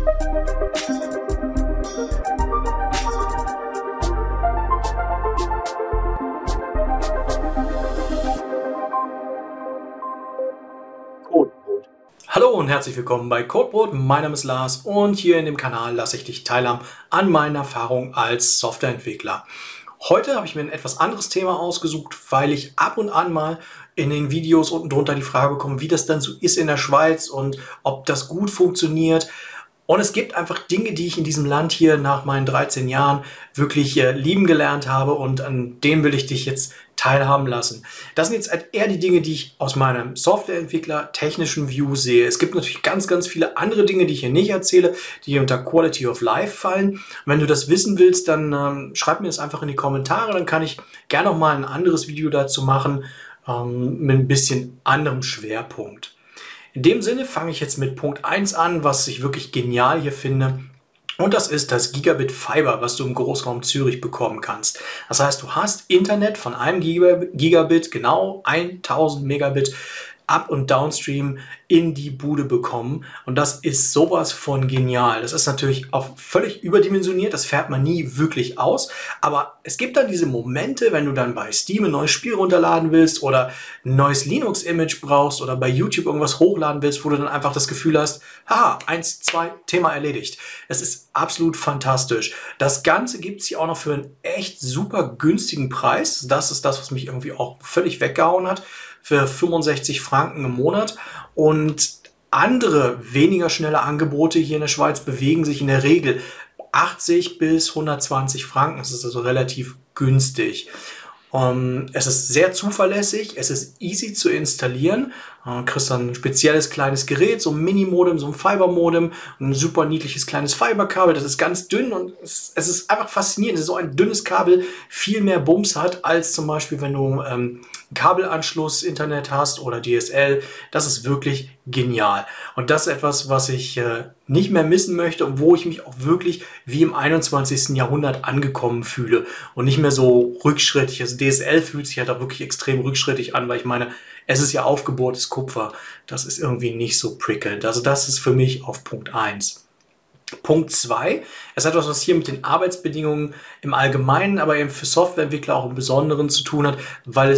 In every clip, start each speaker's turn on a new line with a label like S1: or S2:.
S1: Codebrot. Hallo und herzlich willkommen bei Codebrot. Mein Name ist Lars und hier in dem Kanal lasse ich dich teilhaben an meinen Erfahrungen als Softwareentwickler. Heute habe ich mir ein etwas anderes Thema ausgesucht, weil ich ab und an mal in den Videos unten drunter die Frage bekomme, wie das dann so ist in der Schweiz und ob das gut funktioniert. Und es gibt einfach Dinge, die ich in diesem Land hier nach meinen 13 Jahren wirklich lieben gelernt habe und an denen will ich dich jetzt teilhaben lassen. Das sind jetzt eher die Dinge, die ich aus meinem Softwareentwickler technischen View sehe. Es gibt natürlich ganz, ganz viele andere Dinge, die ich hier nicht erzähle, die hier unter Quality of Life fallen. Und wenn du das wissen willst, dann schreib mir das einfach in die Kommentare, dann kann ich gerne noch mal ein anderes Video dazu machen mit ein bisschen anderem Schwerpunkt. In dem Sinne fange ich jetzt mit Punkt 1 an, was ich wirklich genial hier finde. Und das ist das Gigabit Fiber, was du im Großraum Zürich bekommen kannst. Das heißt, du hast Internet von einem Gigabit, genau 1000 Megabit Up- und Downstream in die Bude bekommen. Und das ist sowas von genial. Das ist natürlich auch völlig überdimensioniert. Das fährt man nie wirklich aus. Aber es gibt dann diese Momente, wenn du dann bei Steam ein neues Spiel runterladen willst oder ein neues Linux-Image brauchst oder bei YouTube irgendwas hochladen willst, wo du dann einfach das Gefühl hast, haha, 1, 2, Thema erledigt. Es ist absolut fantastisch. Das Ganze gibt es hier auch noch für einen echt super günstigen Preis. Das ist das, was mich irgendwie auch völlig weggehauen hat. Für 65 Franken im Monat. Und andere weniger schnelle Angebote hier in der Schweiz bewegen sich in der Regel 80 bis 120 Franken. Das ist also relativ günstig. Es ist sehr zuverlässig, es ist easy zu installieren. Du kriegst dann ein spezielles kleines Gerät, so ein Mini-Modem, so ein Fiber-Modem, ein super niedliches kleines Fiberkabel. Das ist ganz dünn und es ist einfach faszinierend, dass so ein dünnes Kabel viel mehr Bums hat, als zum Beispiel, wenn du Kabelanschluss, Internet hast oder DSL. Das ist wirklich genial. Und das ist etwas, was ich nicht mehr missen möchte und wo ich mich auch wirklich wie im 21. Jahrhundert angekommen fühle und nicht mehr so rückschrittig. Also DSL fühlt sich ja da wirklich extrem rückschrittig an, weil ich meine, es ist ja aufgebohrtes Kupfer. Das ist irgendwie nicht so prickelnd. Also das ist für mich auf Punkt 1. Punkt 2 ist etwas, was hier mit den Arbeitsbedingungen im Allgemeinen, aber eben für Softwareentwickler auch im Besonderen zu tun hat, weil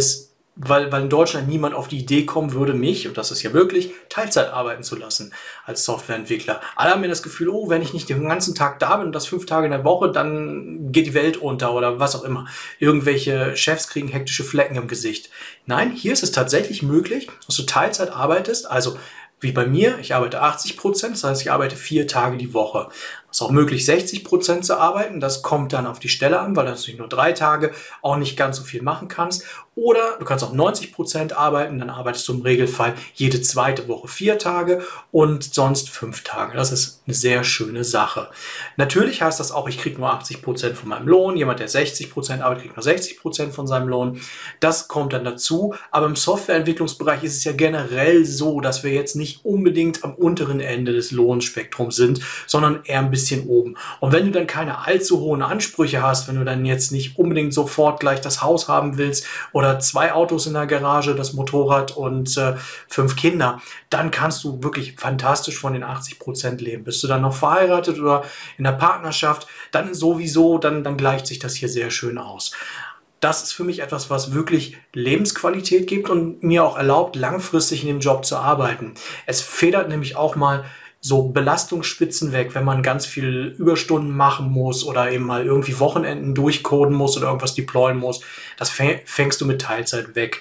S1: in Deutschland niemand auf die Idee kommen würde, mich, und das ist ja wirklich, Teilzeit arbeiten zu lassen als Softwareentwickler. Alle haben mir das Gefühl, oh, wenn ich nicht den ganzen Tag da bin und das 5 Tage in der Woche, dann geht die Welt unter oder was auch immer. Irgendwelche Chefs kriegen hektische Flecken im Gesicht. Nein, hier ist es tatsächlich möglich, dass du Teilzeit arbeitest, also wie bei mir, ich arbeite 80%, das heißt, ich arbeite 4 Tage die Woche. Es ist auch möglich, 60% zu arbeiten. Das kommt dann auf die Stelle an, weil du natürlich nur 3 Tage auch nicht ganz so viel machen kannst. Oder du kannst auch 90% arbeiten, dann arbeitest du im Regelfall jede zweite Woche 4 Tage und sonst 5 Tage. Das ist eine sehr schöne Sache. Natürlich heißt das auch, ich kriege nur 80% von meinem Lohn. Jemand, der 60% arbeitet, kriegt nur 60% von seinem Lohn. Das kommt dann dazu. Aber im Softwareentwicklungsbereich ist es ja generell so, dass wir jetzt nicht unbedingt am unteren Ende des Lohnspektrums sind, sondern eher ein bisschen oben. Und wenn du dann keine allzu hohen Ansprüche hast, wenn du dann jetzt nicht unbedingt sofort gleich das Haus haben willst oder 2 Autos in der Garage, das Motorrad und 5 Kinder, dann kannst du wirklich fantastisch von den 80% leben. Bist du dann noch verheiratet oder in der Partnerschaft, dann sowieso, dann gleicht sich das hier sehr schön aus. Das ist für mich etwas, was wirklich Lebensqualität gibt und mir auch erlaubt, langfristig in dem Job zu arbeiten. Es federt nämlich auch mal so Belastungsspitzen weg, wenn man ganz viel Überstunden machen muss oder eben mal irgendwie Wochenenden durchcoden muss oder irgendwas deployen muss. Das fängst du mit Teilzeit weg.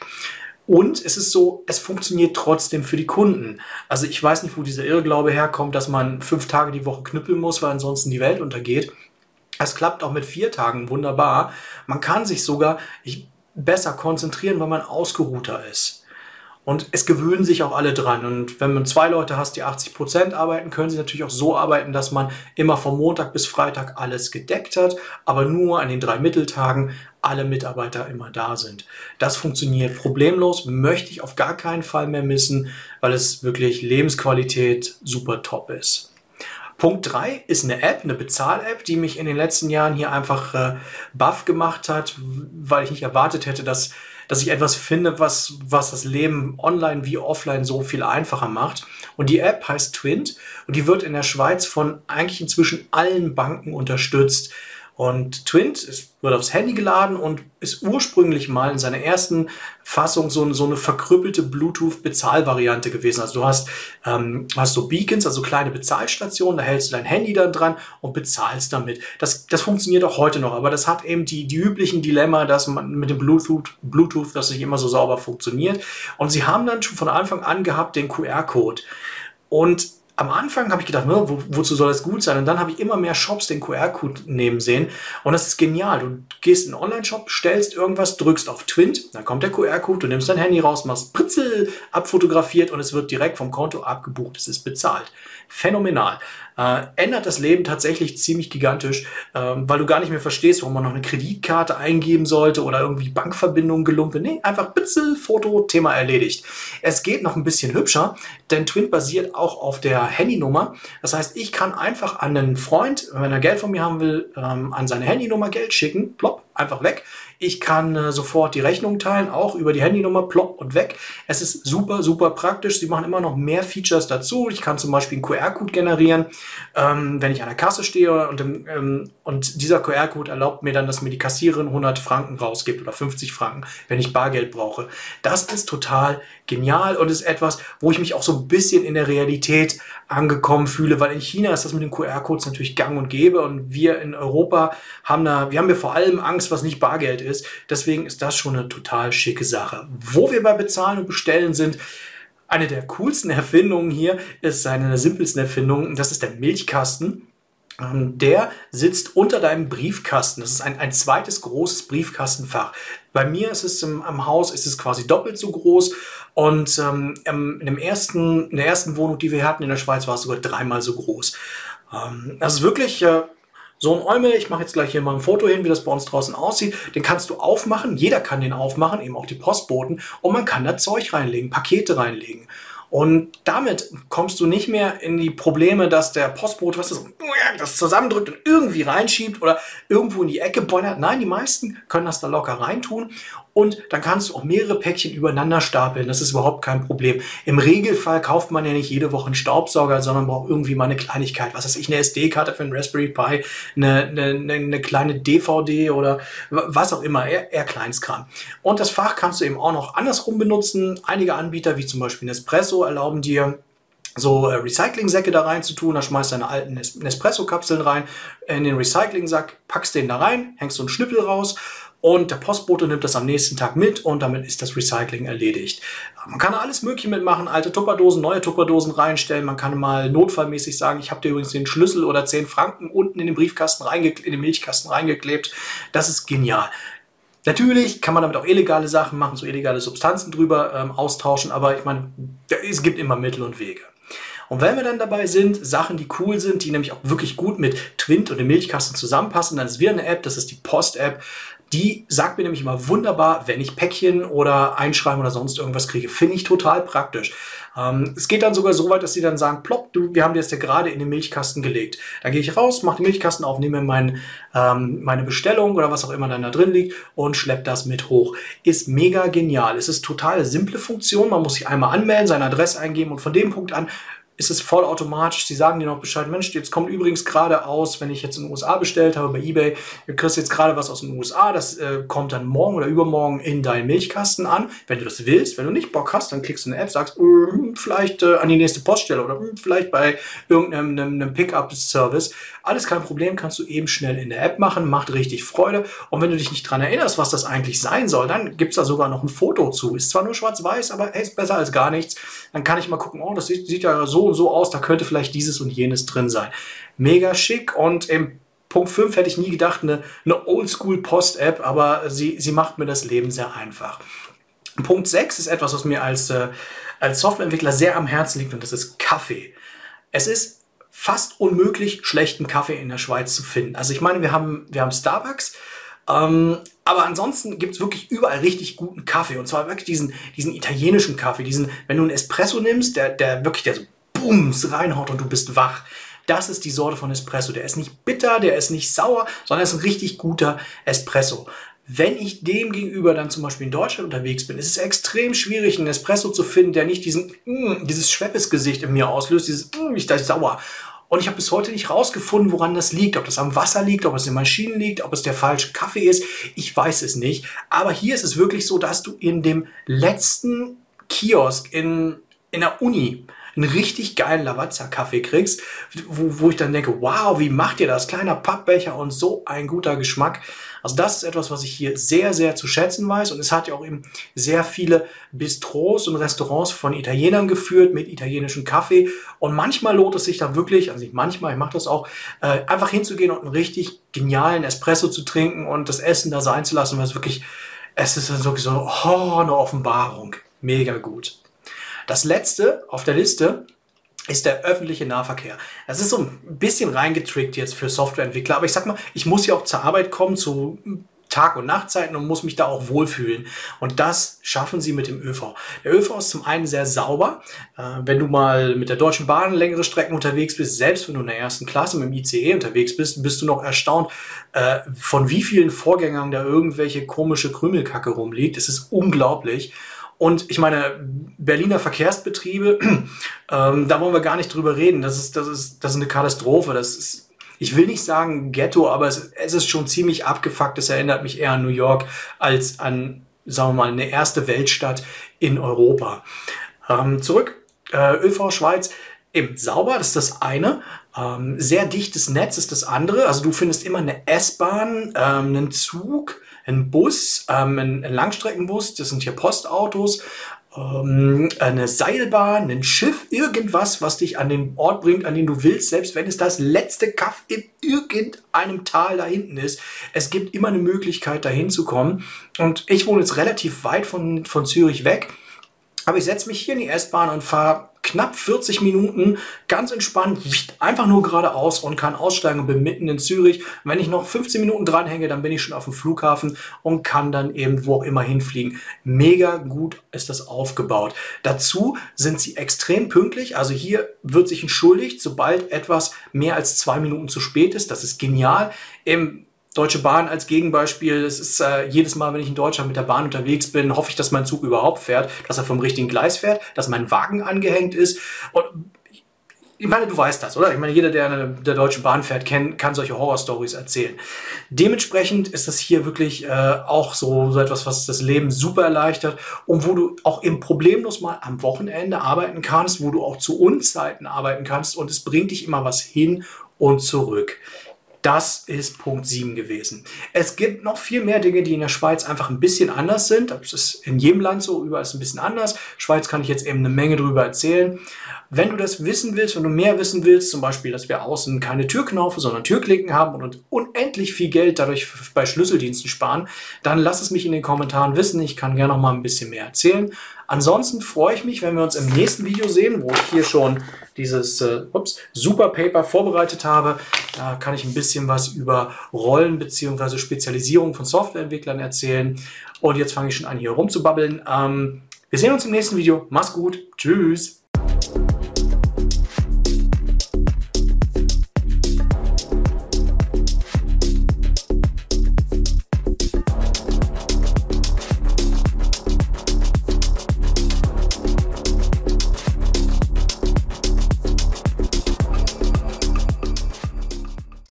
S1: Und es ist so, es funktioniert trotzdem für die Kunden. Also ich weiß nicht, wo dieser Irrglaube herkommt, dass man 5 Tage die Woche knüppeln muss, weil ansonsten die Welt untergeht. Es klappt auch mit 4 Tagen wunderbar. Man kann sich sogar besser konzentrieren, weil man ausgeruhter ist. Und es gewöhnen sich auch alle dran. Und wenn man 2 Leute hast, die 80% arbeiten, können sie natürlich auch so arbeiten, dass man immer von Montag bis Freitag alles gedeckt hat, aber nur an den 3 Mitteltagen alle Mitarbeiter immer da sind. Das funktioniert problemlos, möchte ich auf gar keinen Fall mehr missen, weil es wirklich Lebensqualität super top ist. Punkt 3 ist eine App, eine Bezahl-App, die mich in den letzten Jahren hier einfach baff gemacht hat, weil ich nicht erwartet hätte, dass dass ich etwas finde, was das Leben online wie offline so viel einfacher macht. Und die App heißt Twint und die wird in der Schweiz von eigentlich inzwischen allen Banken unterstützt. Und Twint wird aufs Handy geladen und ist ursprünglich mal in seiner ersten Fassung so eine verkrüppelte Bluetooth-Bezahlvariante gewesen. Also du hast so Beacons, also kleine Bezahlstationen, da hältst du dein Handy dann dran und bezahlst damit. Das funktioniert auch heute noch, aber das hat eben die üblichen Dilemma, dass man mit dem Bluetooth, das nicht immer so sauber funktioniert. Und sie haben dann schon von Anfang an gehabt den QR-Code. Und am Anfang habe ich gedacht, wozu soll das gut sein? Und dann habe ich immer mehr Shops den QR-Code nehmen sehen. Und das ist genial. Du gehst in einen Online-Shop, stellst irgendwas, drückst auf Twint, dann kommt der QR-Code, du nimmst dein Handy raus, machst Pritzel, abfotografiert und es wird direkt vom Konto abgebucht. Es ist bezahlt. Phänomenal. Ändert das Leben tatsächlich ziemlich gigantisch, weil du gar nicht mehr verstehst, warum man noch eine Kreditkarte eingeben sollte oder irgendwie Bankverbindungen gelumpen. Nee, einfach Pixel, Foto, Thema erledigt. Es geht noch ein bisschen hübscher, denn Twint basiert auch auf der Handynummer. Das heißt, ich kann einfach an einen Freund, wenn er Geld von mir haben will, an seine Handynummer Geld schicken, plopp, einfach weg. Ich kann sofort die Rechnung teilen, auch über die Handynummer, plopp und weg. Es ist super, super praktisch. Sie machen immer noch mehr Features dazu. Ich kann zum Beispiel einen QR-Code generieren, wenn ich an der Kasse stehe und dieser QR-Code erlaubt mir dann, dass mir die Kassiererin 100 Franken rausgibt oder 50 Franken, wenn ich Bargeld brauche. Das ist total genial und ist etwas, wo ich mich auch so ein bisschen in der Realität angekommen fühle, weil in China ist das mit den QR-Codes natürlich gang und gäbe und wir in Europa haben wir vor allem Angst, was nicht Bargeld ist. Deswegen ist das schon eine total schicke Sache. Wo wir bei Bezahlen und Bestellen sind, eine der coolsten Erfindungen hier ist eine der simpelsten Erfindungen, das ist der Milchkasten. Der sitzt unter deinem Briefkasten. Das ist ein zweites großes Briefkastenfach. Bei mir ist es am Haus ist es quasi doppelt so groß und in der ersten Wohnung, die wir hatten in der Schweiz, war es sogar dreimal so groß. Das ist wirklich so ein Eumel. Ich mache jetzt gleich hier mal ein Foto hin, wie das bei uns draußen aussieht. Den kannst du aufmachen. Jeder kann den aufmachen, eben auch die Postboten. Und man kann da Zeug reinlegen, Pakete reinlegen. Und damit kommst du nicht mehr in die Probleme, dass der Postbote das zusammendrückt und irgendwie reinschiebt oder irgendwo in die Ecke bollert. Nein, die meisten können das da locker reintun und dann kannst du auch mehrere Päckchen übereinander stapeln. Das ist überhaupt kein Problem. Im Regelfall kauft man ja nicht jede Woche einen Staubsauger, sondern braucht irgendwie mal eine Kleinigkeit. Was weiß ich, eine SD-Karte für einen Raspberry Pi, eine kleine DVD oder was auch immer, eher Kleinstkram. Und das Fach kannst du eben auch noch andersrum benutzen. Einige Anbieter, wie zum Beispiel Nespresso, erlauben dir, so Recycling-Säcke da rein zu tun. Da schmeißt du deine alten Nespresso-Kapseln rein in den Recycling-Sack, packst den da rein, hängst so einen Schnüppel raus und der Postbote nimmt das am nächsten Tag mit und damit ist das Recycling erledigt. Man kann alles Mögliche mitmachen, alte Tupperdosen, neue Tupperdosen reinstellen. Man kann mal notfallmäßig sagen, ich habe dir übrigens den Schlüssel oder 10 Franken unten in den Briefkasten in den Milchkasten reingeklebt. Das ist genial. Natürlich kann man damit auch illegale Sachen machen, so illegale Substanzen drüber austauschen, aber ich meine, es gibt immer Mittel und Wege. Und wenn wir dann dabei sind, Sachen, die cool sind, die nämlich auch wirklich gut mit Twint und dem Milchkasten zusammenpassen, dann ist wieder eine App, das ist die Post-App. Die sagt mir nämlich immer wunderbar, wenn ich Päckchen oder Einschreiben oder sonst irgendwas kriege. Finde ich total praktisch. Es geht dann sogar so weit, dass sie dann sagen, plopp, wir haben dir das ja gerade in den Milchkasten gelegt. Dann gehe ich raus, mache den Milchkasten auf, nehme meine Bestellung oder was auch immer dann da drin liegt und schleppe das mit hoch. Ist mega genial. Es ist total simple Funktion. Man muss sich einmal anmelden, seine Adresse eingeben und von dem Punkt an ist es vollautomatisch. Sie sagen dir noch Bescheid, Mensch, jetzt kommt übrigens gerade aus, wenn ich jetzt in den USA bestellt habe bei eBay, du kriegst jetzt gerade was aus den USA, das kommt dann morgen oder übermorgen in deinen Milchkasten an. Wenn du das willst, wenn du nicht Bock hast, dann klickst du eine App, sagst, vielleicht an die nächste Poststelle oder vielleicht bei irgendeinem Pickup-Service. Alles kein Problem, kannst du eben schnell in der App machen, macht richtig Freude. Und wenn du dich nicht dran erinnerst, was das eigentlich sein soll, dann gibt es da sogar noch ein Foto zu. Ist zwar nur schwarz-weiß, aber hey, ist besser als gar nichts. Dann kann ich mal gucken, oh, das sieht ja so und so aus, da könnte vielleicht dieses und jenes drin sein. Mega schick und im Punkt 5 hätte ich nie gedacht, eine Oldschool-Post-App, aber sie macht mir das Leben sehr einfach. Punkt 6 ist etwas, was mir als Softwareentwickler sehr am Herzen liegt und das ist Kaffee. Es ist fast unmöglich, schlechten Kaffee in der Schweiz zu finden. Also ich meine, wir haben Starbucks, aber ansonsten gibt es wirklich überall richtig guten Kaffee. Und zwar wirklich diesen italienischen Kaffee, wenn du einen Espresso nimmst, der so bums reinhaut und du bist wach. Das ist die Sorte von Espresso. Der ist nicht bitter, der ist nicht sauer, sondern er ist ein richtig guter Espresso. wenn ich dem gegenüber dann zum Beispiel in Deutschland unterwegs bin, ist es extrem schwierig, einen Espresso zu finden, der nicht dieses Schweppesgesicht in mir auslöst, ich da sauer. Und ich habe bis heute nicht rausgefunden, woran das liegt. Ob das am Wasser liegt, ob es in Maschinen liegt, ob es der falsche Kaffee ist. Ich weiß es nicht. Aber hier ist es wirklich so, dass du in dem letzten Kiosk in der Uni einen richtig geilen Lavazza-Kaffee kriegst, wo ich dann denke, wow, wie macht ihr das? Kleiner Pappbecher und so ein guter Geschmack. Also das ist etwas, was ich hier sehr, sehr zu schätzen weiß. Und es hat ja auch eben sehr viele Bistros und Restaurants von Italienern geführt mit italienischem Kaffee. Und manchmal lohnt es sich da wirklich, also nicht manchmal, ich mache das auch, einfach hinzugehen und einen richtig genialen Espresso zu trinken und das Essen da sein zu lassen, weil es ist dann wirklich so, eine Offenbarung. Mega gut. Das letzte auf der Liste ist der öffentliche Nahverkehr. Das ist so ein bisschen reingetrickt jetzt für Softwareentwickler, aber ich sag mal, ich muss ja auch zur Arbeit kommen, zu Tag- und Nachtzeiten und muss mich da auch wohlfühlen. Und das schaffen sie mit dem ÖV. Der ÖV ist zum einen sehr sauber. Wenn du mal mit der Deutschen Bahn längere Strecken unterwegs bist, selbst wenn du in der ersten Klasse mit dem ICE unterwegs bist, bist du noch erstaunt, von wie vielen Vorgängern da irgendwelche komische Krümelkacke rumliegt. Es ist unglaublich. Und ich meine, Berliner Verkehrsbetriebe, da wollen wir gar nicht drüber reden. Das ist eine Katastrophe. Ich will nicht sagen Ghetto, aber es ist schon ziemlich abgefuckt. Es erinnert mich eher an New York als an, sagen wir mal, eine erste Weltstadt in Europa. Zurück, ÖV Schweiz, eben sauber, das ist das eine. Sehr dichtes Netz ist das andere. Also du findest immer eine S-Bahn, einen Zug, ein Bus, ein Langstreckenbus, das sind hier Postautos, eine Seilbahn, ein Schiff, irgendwas, was dich an den Ort bringt, an den du willst, selbst wenn es das letzte Kaff in irgendeinem Tal da hinten ist. Es gibt immer eine Möglichkeit, da hinzukommen. Und ich wohne jetzt relativ weit von Zürich weg, aber ich setze mich hier in die S-Bahn und fahre knapp 40 Minuten ganz entspannt, einfach nur geradeaus und kann aussteigen und bin mitten in Zürich. Wenn ich noch 15 Minuten dranhänge, dann bin ich schon auf dem Flughafen und kann dann eben wo auch immer hinfliegen. Mega gut ist das aufgebaut. Dazu sind sie extrem pünktlich. Also hier wird sich entschuldigt, sobald etwas mehr als 2 Minuten zu spät ist. Das ist genial. Deutsche Bahn als Gegenbeispiel, das ist jedes Mal, wenn ich in Deutschland mit der Bahn unterwegs bin, hoffe ich, dass mein Zug überhaupt fährt, dass er vom richtigen Gleis fährt, dass mein Wagen angehängt ist. Und ich meine, du weißt das, oder? Ich meine, jeder, der der Deutschen Bahn fährt, kann solche Horror-Stories erzählen. Dementsprechend ist das hier wirklich auch so etwas, was das Leben super erleichtert und wo du auch eben problemlos mal am Wochenende arbeiten kannst, wo du auch zu Unzeiten arbeiten kannst und es bringt dich immer was hin und zurück. Das ist Punkt 7 gewesen. Es gibt noch viel mehr Dinge, die in der Schweiz einfach ein bisschen anders sind. Das ist in jedem Land so, überall ist es ein bisschen anders. Schweiz kann ich jetzt eben eine Menge drüber erzählen. Wenn du das wissen willst, wenn du mehr wissen willst, zum Beispiel, dass wir außen keine Türknaufe, sondern Türklinken haben und unendlich viel Geld dadurch bei Schlüsseldiensten sparen, dann lass es mich in den Kommentaren wissen. Ich kann gerne noch mal ein bisschen mehr erzählen. Ansonsten freue ich mich, wenn wir uns im nächsten Video sehen, wo ich hier schon dieses Super Paper vorbereitet habe. Da kann ich ein bisschen was über Rollen bzw. Spezialisierung von Softwareentwicklern erzählen. Und jetzt fange ich schon an, hier rumzubabbeln. Wir sehen uns im nächsten Video. Mach's gut. Tschüss.